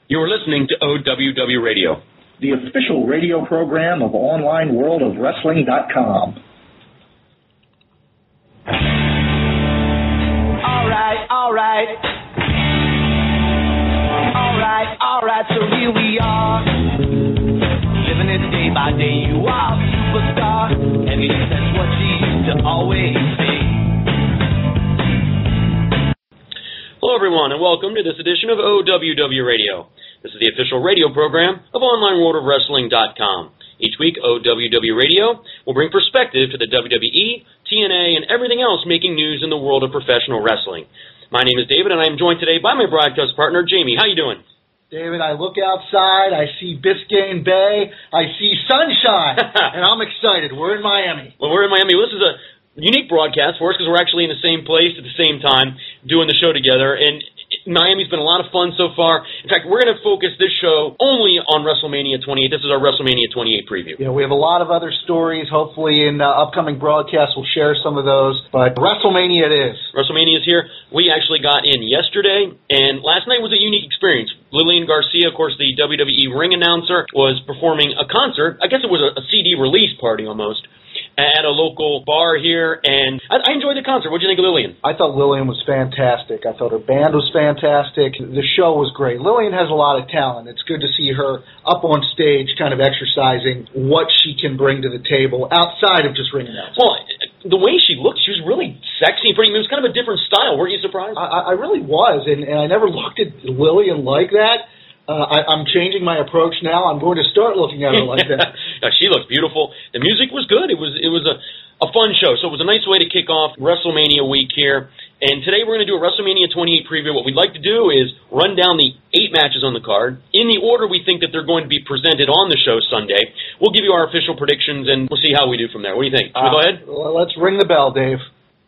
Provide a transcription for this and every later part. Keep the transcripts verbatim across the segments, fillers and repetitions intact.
You are listening to O W W Radio, the official radio program of online world of wrestling dot com. All right, all right. All right, all right, so here we are. Living it day by day, you are the superstar. And yes, that's what you used to always say. Hello, everyone, and welcome to this edition of O W W Radio. This is the official radio program of online world of wrestling dot com. Each week, O W W Radio will bring perspective to the W W E, T N A, and everything else making news in the world of professional wrestling. My name is David, and I am joined today by my broadcast partner, Jamie. How you doing? David, I look outside, I see Biscayne Bay, I see sunshine, and I'm excited. We're in Miami. Well, we're in Miami. Well, this is a unique broadcast for us because we're actually in the same place at the same time doing the show together, and Miami's been a lot of fun so far. In fact, we're going to focus this show only on WrestleMania twenty-eight. This is our WrestleMania twenty-eight preview. Yeah, we have a lot of other stories. Hopefully in uh, upcoming broadcasts we'll share some of those. But WrestleMania it is. WrestleMania is here. We actually got in yesterday, and last night was a unique experience. Lillian Garcia, of course, the W W E ring announcer, was performing a concert. I guess it was a, a C D release party almost, at a local bar here, and I, I enjoyed the concert. What did you think of Lillian? I thought Lillian was fantastic. I thought her band was fantastic. The show was great. Lillian has a lot of talent. It's good to see her up on stage kind of exercising what she can bring to the table outside of just ring announcing. Well, the way she looked, she was really sexy and pretty. It was kind of a different style. Weren't you surprised? I, I really was, and, and I never looked at Lillian like that. Uh, I, I'm changing my approach now. I'm going to start looking at her like that. Yeah, she looks beautiful. The music was good. It was it was a, a fun show. So it was a nice way to kick off WrestleMania week here. And today we're going to do a WrestleMania twenty-eight preview. What we'd like to do is run down the eight matches on the card in the order we think that they're going to be presented on the show Sunday. We'll give you our official predictions, and we'll see how we do from there. What do you think? Should uh, we go ahead? Well, let's ring the bell, Dave.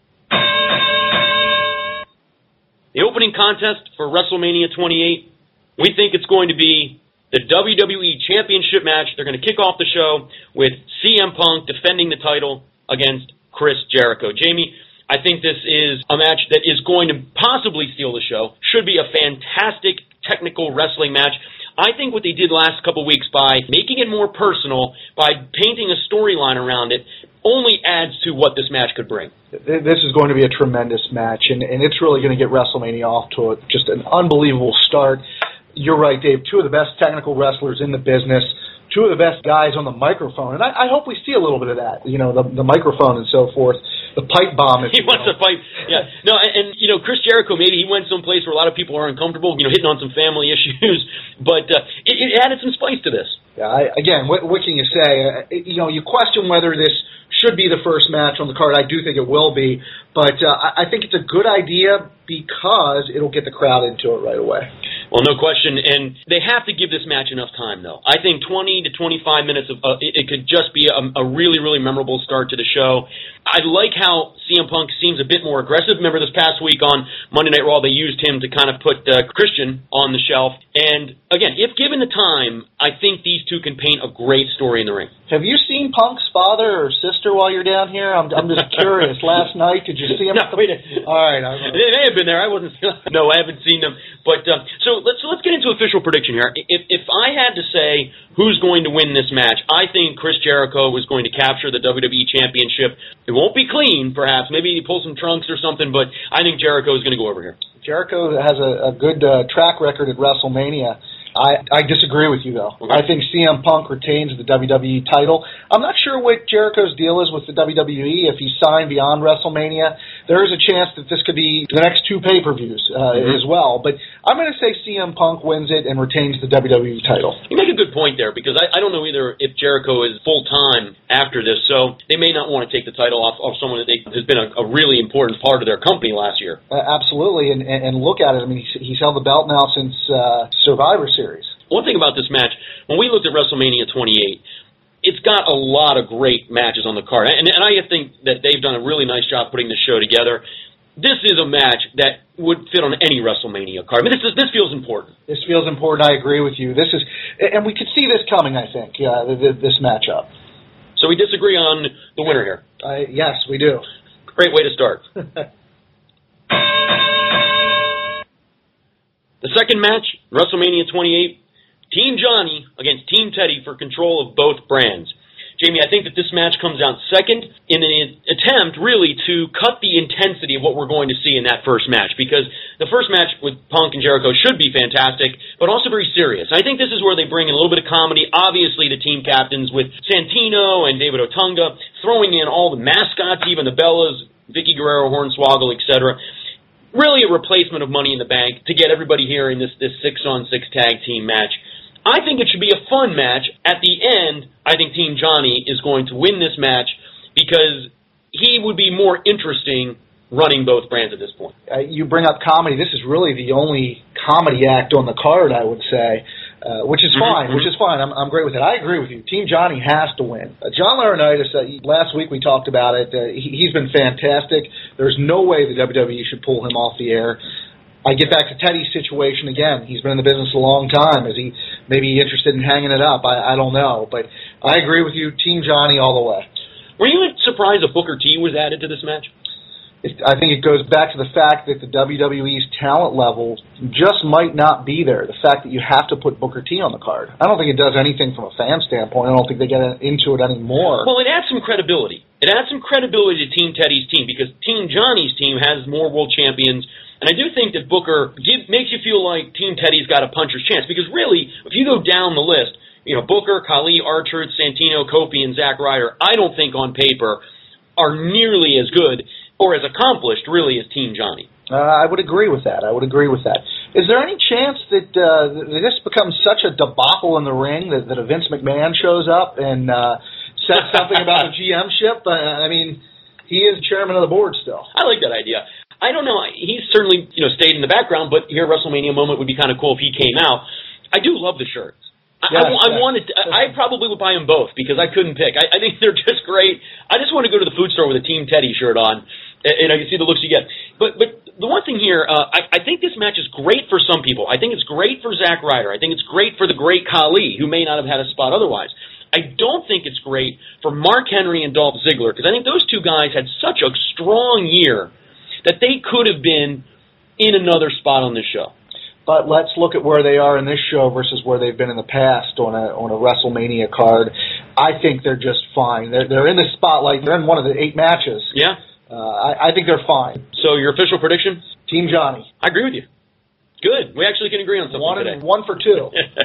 The opening contest for WrestleMania twenty-eight, we think it's going to be the W W E Championship match. They're going to kick off the show with C M Punk defending the title against Chris Jericho. Jamie, I think this is a match that is going to possibly steal the show. Should be a fantastic technical wrestling match. I think what they did last couple weeks by making it more personal, by painting a storyline around it, only adds to what this match could bring. This is going to be a tremendous match, and, and it's really going to get WrestleMania off to a, just an unbelievable start. You're right, Dave. Two of the best technical wrestlers in the business, two of the best guys on the microphone, and I, I hope we see a little bit of that. You know, the, the microphone and so forth, the pipe bomb. If he wants a pipe, yeah. No, and, and you know, Chris Jericho, maybe he went someplace where a lot of people are uncomfortable, you know, hitting on some family issues, but uh, it, it added some spice to this. Yeah. I, again, what, what can you say? Uh, you know, you question whether this should be the first match on the card. I do think it will be, but uh, I, I think it's a good idea because it'll get the crowd into it right away. Well, no question, and they have to give this match enough time, though. I think twenty to twenty-five minutes of uh, it, it could just be a, a really, really memorable start to the show. I like how C M Punk seems a bit more aggressive. Remember this past week on Monday Night Raw, they used him to kind of put uh, Christian on the shelf. And again, if given the time, I think these two can paint a great story in the ring. Have you seen Punk's father or sister while you're down here? I'm, I'm just curious. Last night, did you see him? No, wait. All right. I they may have been there. I wasn't. No, I haven't seen them. But uh, so let's so let's get into official prediction here. If if I had to say who's going to win this match, I think Chris Jericho is going to capture the W W E Championship. It won't be clean, perhaps. Maybe he pulls some trunks or something, but I think Jericho is going to go over here. Jericho has a, a good uh, track record at WrestleMania. I, I disagree with you, though. Okay. I think C M Punk retains the W W E title. I'm not sure what Jericho's deal is with the W W E. If he's signed beyond WrestleMania, there is a chance that this could be the next two pay-per-views uh, mm-hmm. as well. But I'm going to say C M Punk wins it and retains the W W E title. You make a good point there, because I, I don't know either if Jericho is full-time after this, so they may not want to take the title off of someone that they, has been a, a really important part of their company last year. Uh, absolutely, and, and, and look at it. I mean, he's, he's held the belt now since uh, Survivor Series. One thing about this match, when we looked at WrestleMania twenty-eight, it's got a lot of great matches on the card. And, and I think that they've done a really nice job putting this show together. This is a match that would fit on any WrestleMania card. I mean, this is, this feels important. This feels important. I agree with you. This is, and we could see this coming, I think, uh, this matchup. So we disagree on the winner here. Uh, yes, we do. Great way to start. The second match WrestleMania twenty-eight, Team Johnny against Team Teddy for control of both brands. Jamie, I think that this match comes out second in an attempt, really, to cut the intensity of what we're going to see in that first match, because the first match with Punk and Jericho should be fantastic, but also very serious. I think this is where they bring in a little bit of comedy. Obviously, the team captains with Santino and David Otunga, throwing in all the mascots, even the Bellas, Vicky Guerrero, Hornswoggle, et cetera. Really a replacement of Money in the Bank to get everybody here in this, this six-on-six tag team match. I think it should be a fun match. At the end, I think Team Johnny is going to win this match because he would be more interesting running both brands at this point. Uh, you bring up comedy. This is really the only comedy act on the card, I would say, uh, which is fine, mm-hmm. which is fine. I'm, I'm great with it. I agree with you. Team Johnny has to win. Uh, John Laurinaitis, uh, last week we talked about it. Uh, he, he's been fantastic. There's no way the W W E should pull him off the air. I get back to Teddy's situation again. He's been in the business a long time. Is he maybe interested in hanging it up? I, I don't know. But I agree with you, Team Johnny all the way. Were you surprised that Booker T was added to this match? It, I think it goes back to the fact that the W W E's talent level just might not be there. The fact that you have to put Booker T on the card. I don't think it does anything from a fan standpoint. I don't think they get into it anymore. Well, it adds some credibility. It adds some credibility to Team Teddy's team because Team Johnny's team has more world champions. And I do think that Booker give, makes you feel like Team Teddy's got a puncher's chance. Because really, if you go down the list, you know, Booker, Khali, R-Truth, Santino, Kofi, and Zack Ryder, I don't think on paper are nearly as good or as accomplished, really, as Team Johnny. Uh, I would agree with that. I would agree with that. Is there any chance that, uh, that this becomes such a debacle in the ring that, that a Vince McMahon shows up and uh, says something about the G M-ship? Uh, I mean, he is chairman of the board still. I like that idea. I don't know. He's certainly, you know, stayed in the background, but here WrestleMania moment would be kind of cool if he came out. I do love the shirts. I, yes, I, I yes. wanted. To, I probably would buy them both because I couldn't pick. I, I think they're just great. I just want to go to the food store with a Team Teddy shirt on, and, and I can see the looks you get. But but the one thing here, uh, I, I think this match is great for some people. I think it's great for Zack Ryder. I think it's great for the great Khali, who may not have had a spot otherwise. I don't think it's great for Mark Henry and Dolph Ziggler because I think those two guys had such a strong year that they could have been in another spot on this show. But let's look at where they are in this show versus where they've been in the past on a on a WrestleMania card. I think they're just fine. They're they're in the spotlight. They're in one of the eight matches. Yeah. Uh, I, I think they're fine. So your official prediction? Team Johnny. I agree with you. Good. We actually can agree on something one today. And one for two.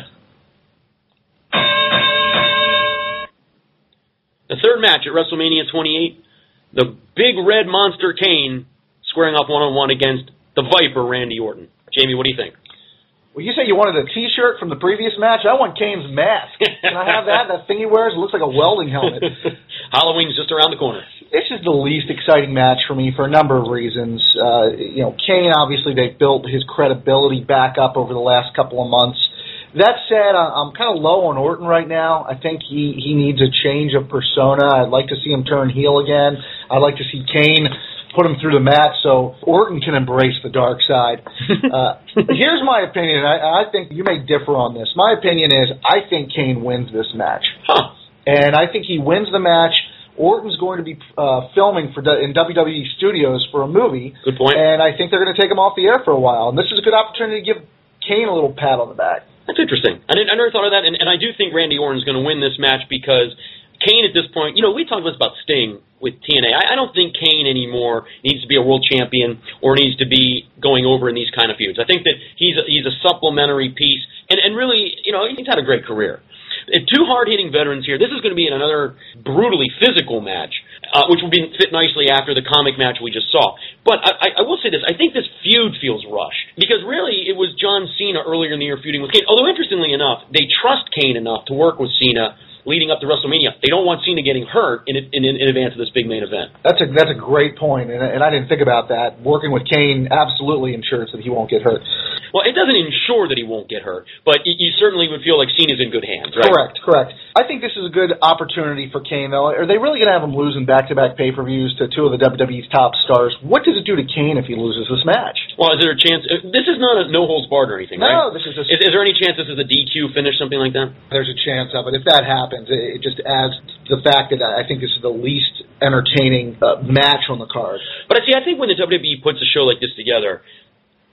The third match at WrestleMania twenty-eight, the Big Red Monster Kane squaring off one-on-one against the Viper, Randy Orton. Jamie, what do you think? Well, you say you wanted a T-shirt from the previous match. I want Kane's mask. Can I have that? That thing he wears, it looks like a welding helmet. Halloween's just around the corner. This is the least exciting match for me for a number of reasons. Uh, you know, Kane, obviously, they've built his credibility back up over the last couple of months. That said, I'm kind of low on Orton right now. I think he, he needs a change of persona. I'd like to see him turn heel again. I'd like to see Kane put him through the mat so Orton can embrace the dark side. Uh, here's my opinion. I, I think you may differ on this. My opinion is I think Kane wins this match. Huh. And I think he wins the match. Orton's going to be uh, filming for in W W E Studios for a movie. Good point. And I think they're going to take him off the air for a while. And this is a good opportunity to give Kane a little pat on the back. That's interesting. I, didn't, I never thought of that, and, and I do think Randy Orton's going to win this match because Kane at this point, you know, we talked about Sting with T N A. I, I don't think Kane anymore needs to be a world champion or needs to be going over in these kind of feuds. I think that he's a, he's a supplementary piece, and, and really, you know, he's had a great career. And two hard-hitting veterans here. This is going to be another brutally physical match, uh, which will be fit nicely after the comic match we just saw. But I, I will say this. I think this feud feels rushed. Because really, it was John Cena earlier in the year feuding with Kane. Although, interestingly enough, they trust Kane enough to work with Cena leading up to WrestleMania. They don't want Cena getting hurt in, in, in advance of this big main event. That's a that's a great point, and, and I didn't think about that. Working with Kane absolutely ensures that he won't get hurt. Well, it doesn't ensure that he won't get hurt, but you certainly would feel like Cena's in good hands, right? Correct, correct. I think this is a good opportunity for Kane, though. Are they really going to have him losing back-to-back pay-per-views to two of the W W E's top stars? What does it do to Kane if he loses this match? Well, is there a chance? This is not a no-holds-barred or anything, no, right? No, this is just... Is, is there any chance this is a D Q finish, something like that? There's a chance of it. If that happens, it, it just adds to the fact that I think this is the least entertaining uh, match on the card. But I see, I think when the W W E puts a show like this together,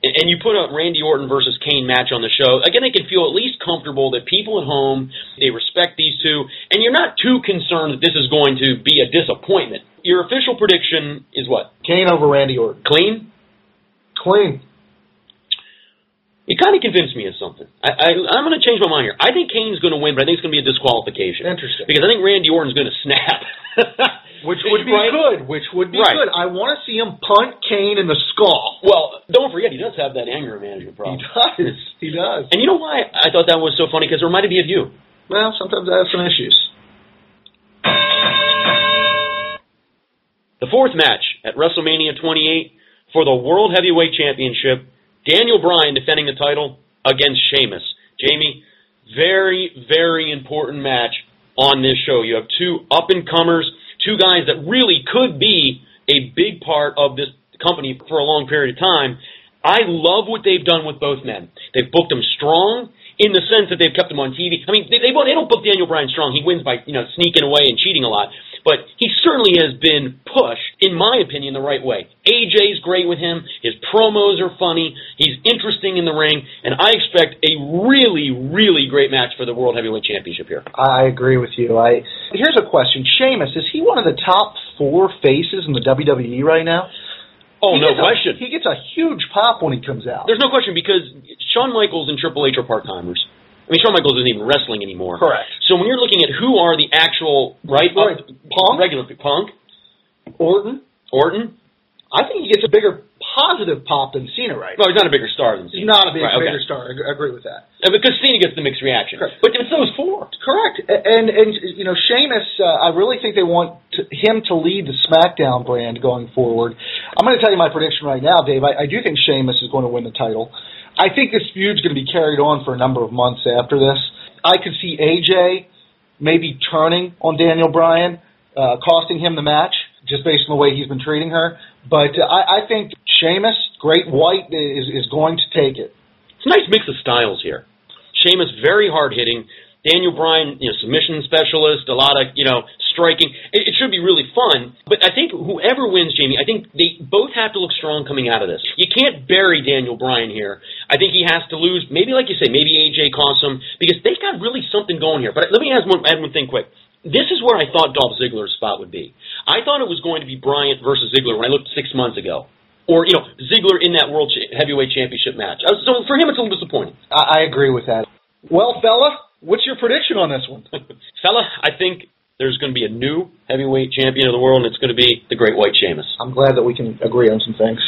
and you put a Randy Orton versus Kane match on the show, again, they can feel at least comfortable that people at home, they respect these two, and you're not too concerned that this is going to be a disappointment. Your official prediction is what? Kane over Randy Orton. Clean? Clean. You kind of convinced me of something. I, I, I'm going to change my mind here. I think Kane's going to win, but I think it's going to be a disqualification. Interesting. Because I think Randy Orton's going to snap. Which would be right? good. Which would be right. good. I want to see him punt Kane in the skull. Well, don't forget, he does have that anger management problem. He does. He does. And you know why I thought that was so funny? Because it reminded me of you. Well, sometimes I have some issues. The fourth match at WrestleMania twenty-eight for the World Heavyweight Championship, Daniel Bryan defending the title against Sheamus. Jamie, very, very important match on this show. You have two up-and-comers, two guys that really could be a big part of this company for a long period of time. I love what they've done with both men. They've booked them strong in the sense that they've kept them on T V. I mean, they, they, they don't book Daniel Bryan strong. He wins by, you know, sneaking away and cheating a lot. But he certainly has been pushed, in my opinion, the right way. A J's great with him. His promos are funny. He's interesting in the ring. And I expect a really, really great match for the World Heavyweight Championship here. I agree with you. I Here's a question. Sheamus, is he one of the top four faces in the W W E right now? Oh, he no A, question. he gets a huge pop when he comes out. There's no question because Shawn Michaels and Triple H are part-timers. I mean, Shawn Michaels isn't even wrestling anymore. Correct. So when you're looking at who are the actual, right, right. Up, Punk? regular Punk, Orton? Orton, I think he gets a bigger positive pop than Cena right now. well, he's not a bigger star than He's Cena. not a big, right, okay. bigger star. I agree with that. Uh, because Cena gets the mixed reaction. Correct. But it's those four. Correct. And, and you know, Sheamus, uh, I really think they want to, him to lead the SmackDown brand going forward. I'm going to tell you my prediction right now, Dave. I, I do think Sheamus is going to win the title. I think this feud's going to be carried on for a number of months after this. I could see A J maybe turning on Daniel Bryan, uh, costing him the match, just based on the way he's been treating her. But uh, I, I think Sheamus, Great White, is, is going to take it. It's a nice mix of styles here. Sheamus, very hard-hitting. Daniel Bryan, you know, submission specialist, a lot of, you know, striking. It, it should be really fun. But I think whoever wins, Jamie, I think they both have to look strong coming out of this. You can't bury Daniel Bryan here. I think he has to lose. Maybe, like you say, maybe A J costs him because they've got really something going here. But let me add one, add one thing quick. This is where I thought Dolph Ziggler's spot would be. I thought it was going to be Bryant versus Ziggler when I looked six months ago. Or, you know, Ziggler in that World Heavyweight Championship match. So for him, it's a little disappointing. I, I agree with that. Well, fella, what's your prediction on this one? Fella, I think there's going to be a new heavyweight champion of the world, and it's going to be the Great White Sheamus. I'm glad that we can agree on some things.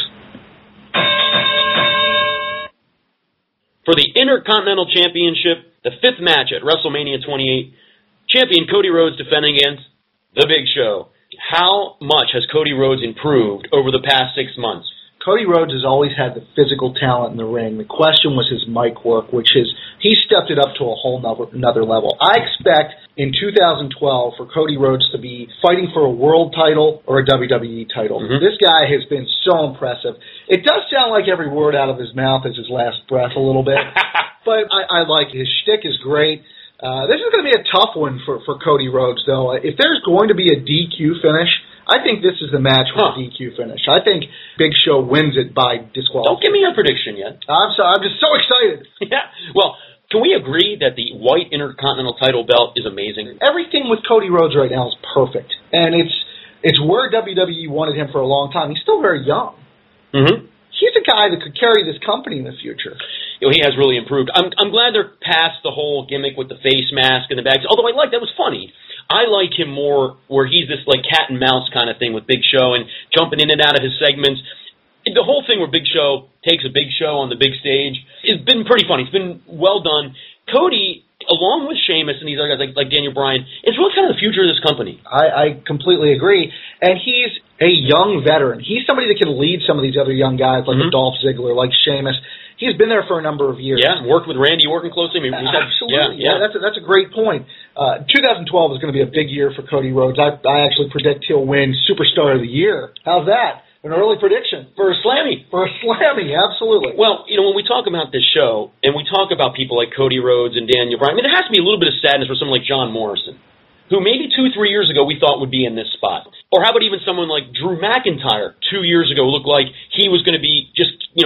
For the Intercontinental Championship, the fifth match at WrestleMania twenty-eight, champion Cody Rhodes defending against The Big Show. How much has Cody Rhodes improved over the past six months? Cody Rhodes has always had the physical talent in the ring. The question was his mic work, which is he stepped it up to a whole nother, another level. I expect in two thousand twelve for Cody Rhodes to be fighting for a world title or a W W E title. Mm-hmm. This guy has been so impressive. It does sound like every word out of his mouth is his last breath a little bit, but I, I like it. His shtick is great. Uh, this is going to be a tough one for, for Cody Rhodes, though. If there's going to be a D Q finish, I think this is the match for huh. the D Q finish. I think Big Show wins it by disqualification. Don't give me your prediction yet. I'm sorry. I'm just so excited. Yeah. Well, can we agree that the white Intercontinental title belt is amazing? Everything with Cody Rhodes right now is perfect, and it's it's where W W E wanted him for a long time. He's still very young. Mm-hmm. He's a guy that could carry this company in the future. You know, he has really improved. I'm I'm glad they're past the whole gimmick with the face mask and the bags. Although I like that was funny. I like him more where he's this like cat and mouse kind of thing with Big Show and jumping in and out of his segments. The whole thing where Big Show takes a Big Show on the big stage has been pretty funny. It's been well done. Cody, along with Sheamus and these other guys like, like Daniel Bryan, is really kind of the future of this company. I, I completely agree. And he's a young veteran. He's somebody that can lead some of these other young guys like mm-hmm. Dolph Ziggler, like Sheamus. He's been there for a number of years. Yeah, worked with Randy Orton closely. I mean, he's had, Absolutely. Yeah, yeah. yeah that's, a, that's a great point. Uh, twenty twelve is going to be a big year for Cody Rhodes. I, I actually predict he'll win Superstar of the Year. How's that? An early prediction. For a Slammy. For a Slammy, absolutely. Well, you know, when we talk about this show, and we talk about people like Cody Rhodes and Daniel Bryan, I mean, there has to be a little bit of sadness for someone like John Morrison, who maybe two, three years ago we thought would be in this spot. Or how about even someone like Drew McIntyre two years ago looked like he was going to be just, you know,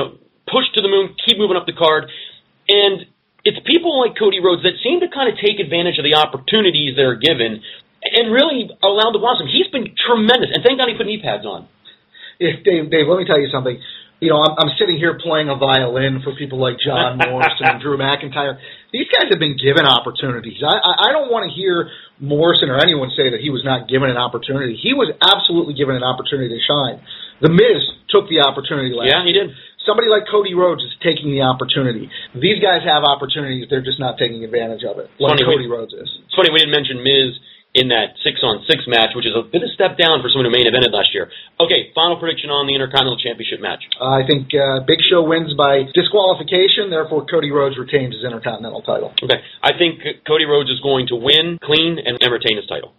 pushed to the moon, keep moving up the card. And it's people like Cody Rhodes that seem to kind of take advantage of the opportunities that are given and really allow them to blossom. He's been tremendous, and thank God he put knee pads on. If Dave, Dave, let me tell you something. You know, I'm, I'm sitting here playing a violin for people like John Morrison and Drew McIntyre. These guys have been given opportunities. I, I, I don't want to hear Morrison or anyone say that he was not given an opportunity. He was absolutely given an opportunity to shine. The Miz took the opportunity last Yeah, he did. Somebody like Cody Rhodes is taking the opportunity. These guys have opportunities. They're just not taking advantage of it, like funny, Cody we, Rhodes is. It's funny we didn't mention Miz in that six-on-six match, which is a bit of a step down for someone who main evented last year. Okay, final prediction on the Intercontinental Championship match. Uh, I think uh, Big Show wins by disqualification, therefore Cody Rhodes retains his Intercontinental title. Okay, I think Cody Rhodes is going to win clean and, and retain his title.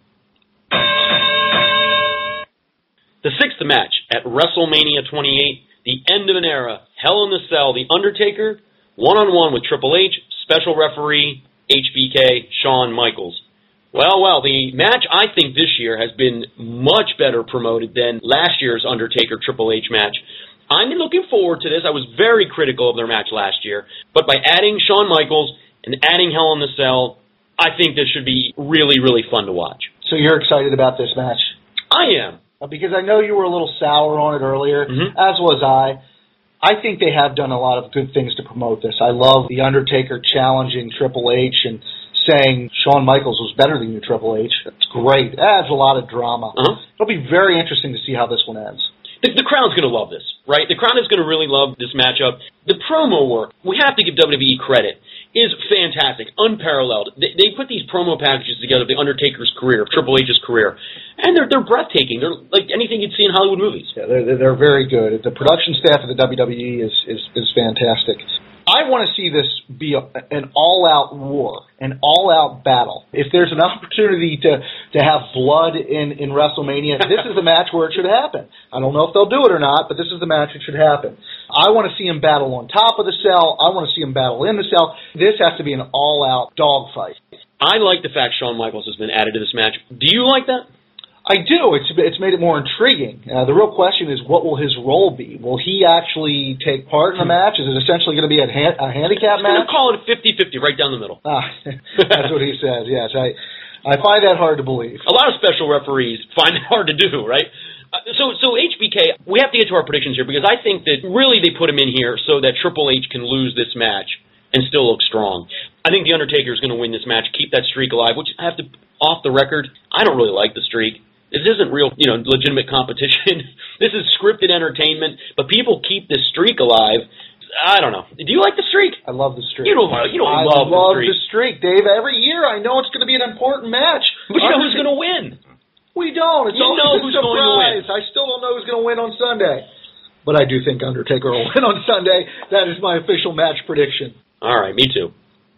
The sixth match at WrestleMania twenty-eight, the end of an era, Hell in the Cell, The Undertaker, one-on-one with Triple H, special referee, H B K, Shawn Michaels. Well, well, the match, I think, this year has been much better promoted than last year's Undertaker-Triple H match. I'm looking forward to this. I was very critical of their match last year, but by adding Shawn Michaels and adding Hell in the Cell, I think this should be really, really fun to watch. So you're excited about this match? I am. Because I know you were a little sour on it earlier, mm-hmm. as was I. I think they have done a lot of good things to promote this. I love The Undertaker challenging Triple H and saying Shawn Michaels was better than you, Triple H. That's great. It adds a lot of drama. Uh-huh. It'll be very interesting to see how this one ends. The, the crowd's going to love this, right? The crowd is going to really love this matchup. The promo work, we have to give W W E credit, is fantastic, unparalleled. They, they put these promo packages together of The Undertaker's career, of Triple H's career, and they're they're breathtaking. They're like anything you'd see in Hollywood movies. Yeah, they're, they're very good. The production staff of the W W E is, is, is fantastic. I want to see this be a, an all-out war, an all-out battle. If there's an opportunity to, to have blood in, in WrestleMania, this is the match where it should happen. I don't know if they'll do it or not, but this is the match it should happen. I want to see him battle on top of the cell. I want to see him battle in the cell. This has to be an all-out dogfight. I like the fact Shawn Michaels has been added to this match. Do you like that? I do. It's it's made it more intriguing. Uh, the real question is, what will his role be? Will he actually take part in the match? Is it essentially going to be a, ha- a handicap I'm match? going to call it a fifty-fifty, right down the middle. Ah, that's what he says, yes. I I find that hard to believe. A lot of special referees find it hard to do, right? Uh, so, so H B K, we have to get to our predictions here, because I think that really they put him in here so that Triple H can lose this match and still look strong. I think The Undertaker is going to win this match, keep that streak alive, which I have to, off the record, I don't really like the streak. This isn't real, you know, legitimate competition. This is scripted entertainment, but people keep this streak alive. I don't know. Do you like the streak? I love the streak. You don't, you don't I love, love the streak. the streak, Dave. Every year I know it's going to be an important match. But you know who's going to win? We don't. It's you always know a who's going to win. I still don't know who's going to win on Sunday. But I do think Undertaker will win on Sunday. That is my official match prediction. All right, me too.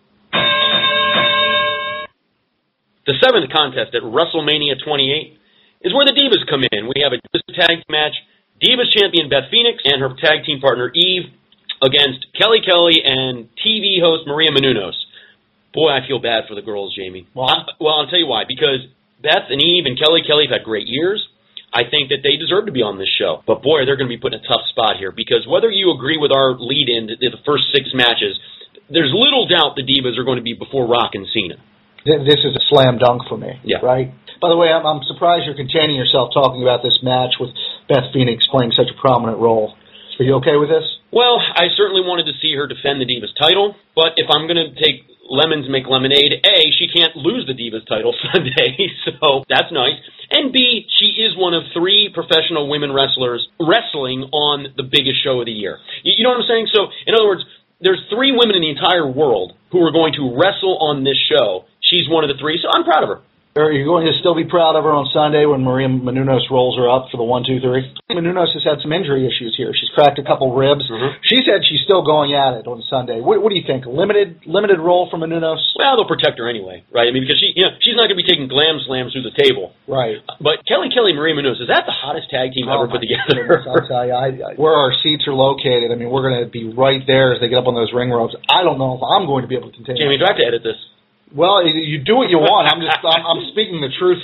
The seventh contest at WrestleMania twenty-eight is where the Divas come in. We have a tag match. Divas champion Beth Phoenix and her tag team partner Eve against Kelly Kelly and T V host Maria Menounos. Boy, I feel bad for the girls, Jamie. Well, I, well, I'll tell you why. Because Beth and Eve and Kelly Kelly have had great years. I think that they deserve to be on this show. But boy, they're going to be put in a tough spot here. Because whether you agree with our lead-in to the first six matches, there's little doubt the Divas are going to be before Rock and Cena. This is a slam dunk for me, yeah. right? By the way, I'm, I'm surprised you're containing yourself talking about this match with Beth Phoenix playing such a prominent role. Are you okay with this? Well, I certainly wanted to see her defend the Divas title, but if I'm going to take lemons make lemonade, A, she can't lose the Divas title Sunday, so that's nice. And B, she is one of three professional women wrestlers wrestling on the biggest show of the year. You, you know what I'm saying? So, in other words, there's three women in the entire world who are going to wrestle on this show. She's one of the three, so I'm proud of her. Are you going to still be proud of her on Sunday when Maria Menounos rolls her up for the one, two, three? Menounos has had some injury issues here. She's cracked a couple ribs. Mm-hmm. She said she's still going at it on Sunday. What, what do you think? Limited limited role for Menounos? Well, they'll protect her anyway, right? I mean, because she, you know, she's not going to be taking glam slams through the table. Right. But Kelly Kelly, Maria Menounos, is that the hottest tag team oh ever put together? Goodness, I'll tell you, I, I, where our seats are located, I mean, we're going to be right there as they get up on those ring ropes. I don't know if I'm going to be able to continue. Jamie, do I have to edit this? Well, you do what you want. I'm just I'm, I'm speaking the truth here.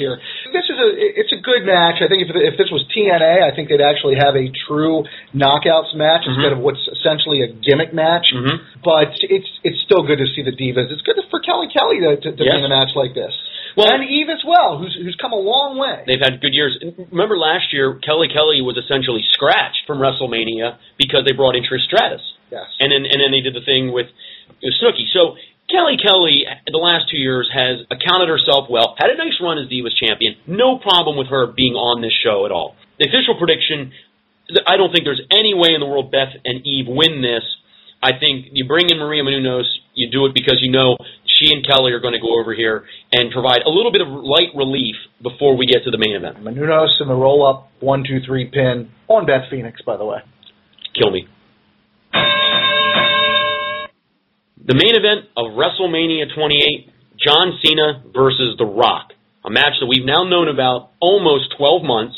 This is a it's a good match. I think if if this was T N A, I think they'd actually have a true knockouts match mm-hmm. instead of what's essentially a gimmick match. Mm-hmm. But it's it's still good to see the Divas. It's good for Kelly Kelly to, to, to yes. be in a match like this. Well, and Eve as well, who's who's come a long way. They've had good years. Remember last year, Kelly Kelly was essentially scratched from WrestleMania because they brought in Trish Stratus. Yes. And then and then they did the thing with Snooki. So Kelly Kelly, the last two years, has accounted herself well, had a nice run as Divas champion. No problem with her being on this show at all. The official prediction, I don't think there's any way in the world Beth and Eve win this. I think you bring in Maria Menounos, you do it because you know she and Kelly are going to go over here and provide a little bit of light relief before we get to the main event. Menounos in the roll-up, one, two, three pin on Beth Phoenix, by the way. Kill me. The main event of WrestleMania twenty-eight, John Cena versus The Rock, a match that we've now known about almost twelve months,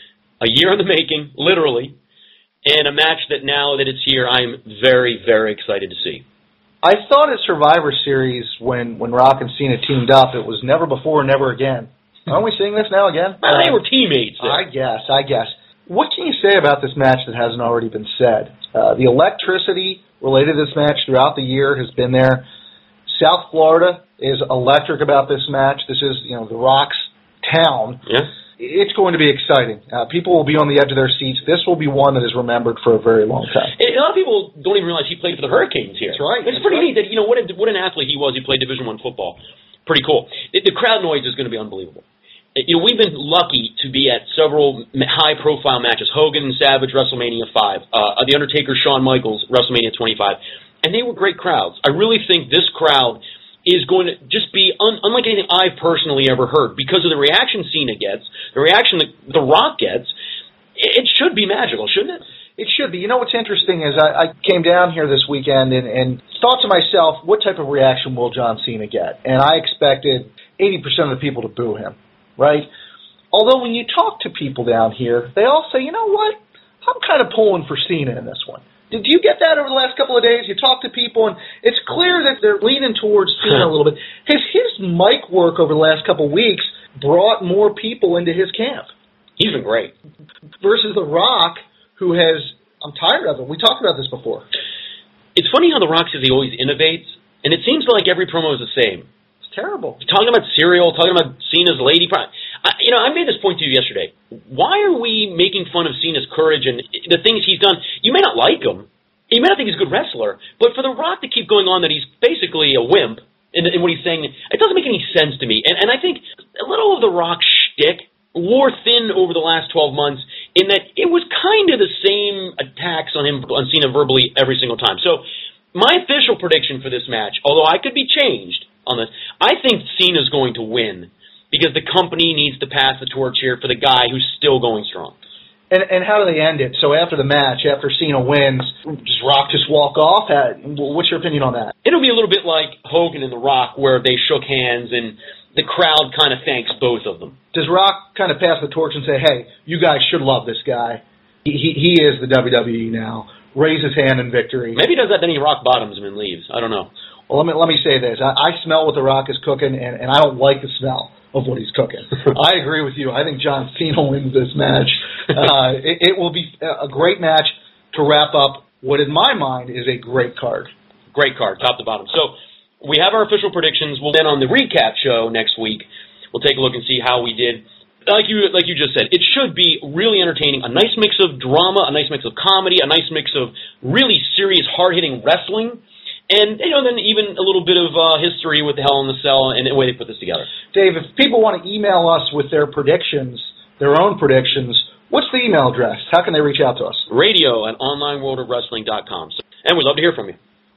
a year in the making, literally, and a match that now that it's here, I'm very, very excited to see. I thought at Survivor Series, when, when Rock and Cena teamed up, it was never before, never again. Aren't we seeing this now again? Well, uh, they were teammates there. I guess, I guess. What can you say about this match that hasn't already been said? Uh, the electricity related to this match throughout the year has been there. South Florida is electric about this match. This is, you know, The Rock's town. Yeah. It's going to be exciting. Uh, people will be on the edge of their seats. This will be one that is remembered for a very long time. And a lot of people don't even realize he played for the Hurricanes here. That's right. It's That's pretty right. neat that, you know, what, a, what an athlete he was. He played Division One football. Pretty cool. The, the crowd noise is going to be unbelievable. You know, we've been lucky to be at several high-profile matches. Hogan and Savage, WrestleMania five. Uh, The Undertaker, Shawn Michaels, WrestleMania twenty-five. And they were great crowds. I really think this crowd is going to just be un- unlike anything I've personally ever heard. Because of the reaction Cena gets, the reaction that The Rock gets, it should be magical, shouldn't it? It should be. You know what's interesting is I, I came down here this weekend and, and thought to myself, what type of reaction will John Cena get? And I expected eighty percent of the people to boo him. Right? Although when you talk to people down here, they all say, you know what, I'm kind of pulling for Cena in this one. Did you get that over the last couple of days? You talk to people, and it's clear that they're leaning towards Cena a little bit. Has his mic work over the last couple of weeks brought more people into his camp? He's been great. Versus The Rock, who has, I'm tired of it. We talked about this before. It's funny how The Rock says he always innovates, and it seems like every promo is the same. Terrible. Talking about cereal, talking about Cena's lady. I, you know, I made this point to you yesterday. Why are we making fun of Cena's courage and the things he's done? You may not like him. You may not think he's a good wrestler, but for The Rock to keep going on that he's basically a wimp in, in what he's saying, it doesn't make any sense to me. And, and I think a little of The Rock's shtick wore thin over the last twelve months in that it was kind of the same attacks on him, on Cena verbally every single time. So my official prediction for this match, although I could be changed on this, I think Cena's going to win because the company needs to pass the torch here for the guy who's still going strong. And and how do they end it? So after the match, after Cena wins, does Rock just walk off? What's your opinion on that? It'll be a little bit like Hogan and The Rock, where they shook hands and the crowd kind of thanks both of them. Does Rock kind of pass the torch and say, hey, you guys should love this guy. He, he, he is the W W E now. Raise his hand in victory. Maybe he does that, then he rock bottoms him and leaves. I don't know. Well, let me let me say this. I, I smell what The Rock is cooking, and, and I don't like the smell of what he's cooking. I agree with you. I think John Cena wins this match. Uh, it, it will be a great match to wrap up what, in my mind, is a great card. Great card, top to bottom. So we have our official predictions. We'll then on the recap show next week, we'll take a look and see how we did. Like you, like you just said, it should be really entertaining. A nice mix of drama, a nice mix of comedy, a nice mix of really serious, hard-hitting wrestling. And, you know, then even a little bit of uh, history with the Hell in the Cell and the way they put this together. Dave, if people want to email us with their predictions, their own predictions, what's the email address? How can they reach out to us? Radio at online world of wrestling dot com. So, and we'd love to hear from you.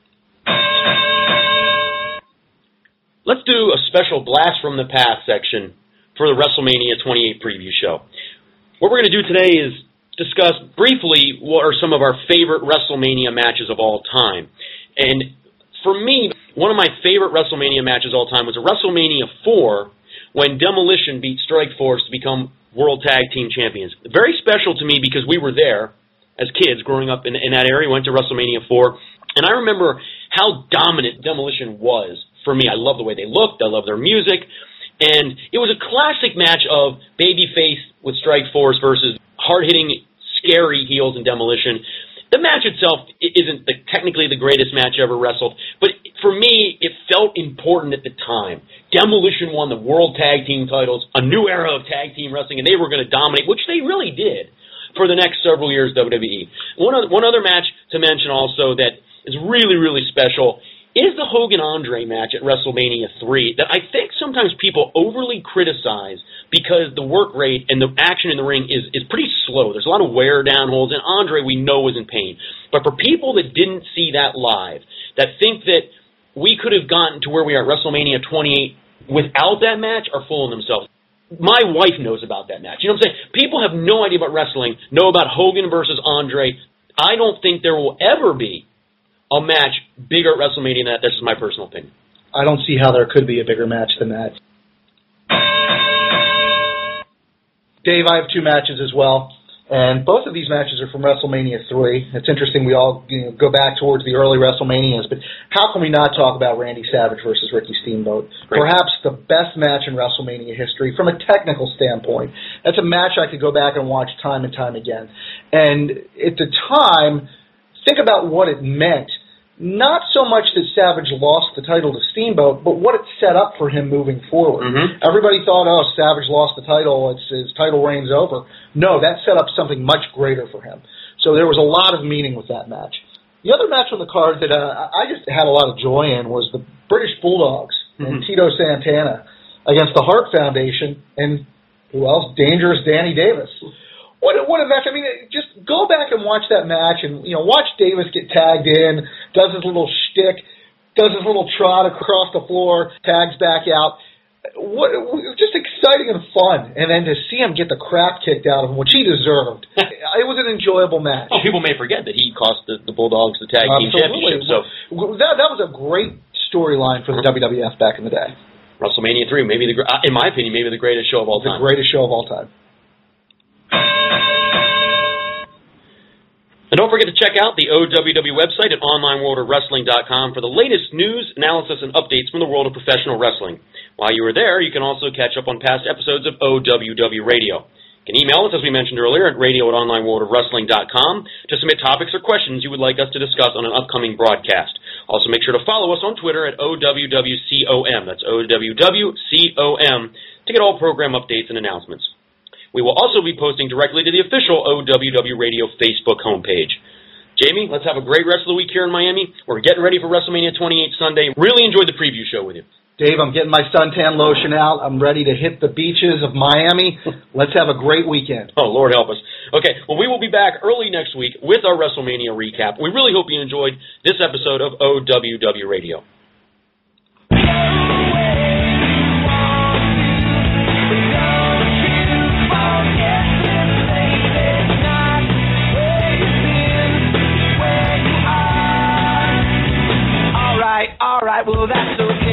Let's do a special Blast from the Past section for the WrestleMania twenty-eight preview show. What we're going to do today is discuss briefly what are some of our favorite WrestleMania matches of all time. And for me, one of my favorite WrestleMania matches of all time was a WrestleMania four when Demolition beat Strikeforce to become World Tag Team Champions. Very special to me because we were there as kids growing up in, in that area. We went to WrestleMania four, and I remember how dominant Demolition was for me. I love the way they looked. I love their music. And it was a classic match of babyface with Strikeforce versus hard-hitting, scary heels and Demolition. The match itself isn't the, technically the greatest match ever wrestled, but for me, it felt important at the time. Demolition won the World Tag Team titles, a new era of tag team wrestling, and they were going to dominate, which they really did for the next several years, W W E. One other, one other match to mention also that is really, really special is the Hogan-Andre match at WrestleMania three that I think sometimes people overly criticize because the work rate and the action in the ring is, is pretty slow. There's a lot of wear-down holds, and Andre we know was in pain. But for people that didn't see that live, that think that we could have gotten to where we are at WrestleMania twenty-eight without that match are fooling themselves. My wife knows about that match. You know what I'm saying? People have no idea about wrestling, know about Hogan versus Andre. I don't think there will ever be a match bigger at WrestleMania than that. This is my personal opinion. I don't see how there could be a bigger match than that. Dave, I have two matches as well, and both of these matches are from WrestleMania three. It's interesting we all you know, go back towards the early WrestleManias, but how can we not talk about Randy Savage versus Ricky Steamboat? Great. Perhaps the best match in WrestleMania history from a technical standpoint. That's a match I could go back and watch time and time again. And at the time, think about what it meant. Not so much that Savage lost the title to Steamboat, but what it set up for him moving forward. Mm-hmm. Everybody thought, oh, Savage lost the title, it's, his title reign's over. No, that set up something much greater for him. So there was a lot of meaning with that match. The other match on the card that uh, I just had a lot of joy in was the British Bulldogs mm-hmm. and Tito Santana against the Hart Foundation and, who else? Dangerous Danny Davis. What a, what a match. I mean, just go back and watch that match and, you know, watch Davis get tagged in, does his little shtick, does his little trot across the floor, tags back out. What, just exciting and fun. And then to see him get the crap kicked out of him, which he deserved. It was an enjoyable match. Oh, people may forget that he cost the, the Bulldogs the tag team Absolutely. championship. So that, that was a great storyline for the W W F back in the day. WrestleMania three, maybe the, in my opinion, maybe the greatest show of all time. The greatest show of all time. And don't forget to check out the O W W website at online world of wrestling dot com for the latest news, analysis, and updates from the world of professional wrestling. While you are there, you can also catch up on past episodes of O W W Radio. You can email us, as we mentioned earlier, at radio at online world of wrestling dot com to submit topics or questions you would like us to discuss on an upcoming broadcast. Also, make sure to follow us on Twitter at O W W C O M. That's O W W C O M to get all program updates and announcements. We will also be posting directly to the official O W W Radio Facebook homepage. Jamie, let's have a great rest of the week here in Miami. We're getting ready for WrestleMania twenty-eight Sunday. Really enjoyed the preview show with you. Dave, I'm getting my suntan lotion out. I'm ready to hit the beaches of Miami. Let's have a great weekend. Oh, Lord help us. Okay, well, we will be back early next week with our WrestleMania recap. We really hope you enjoyed this episode of O W W Radio. All right, well, that's okay.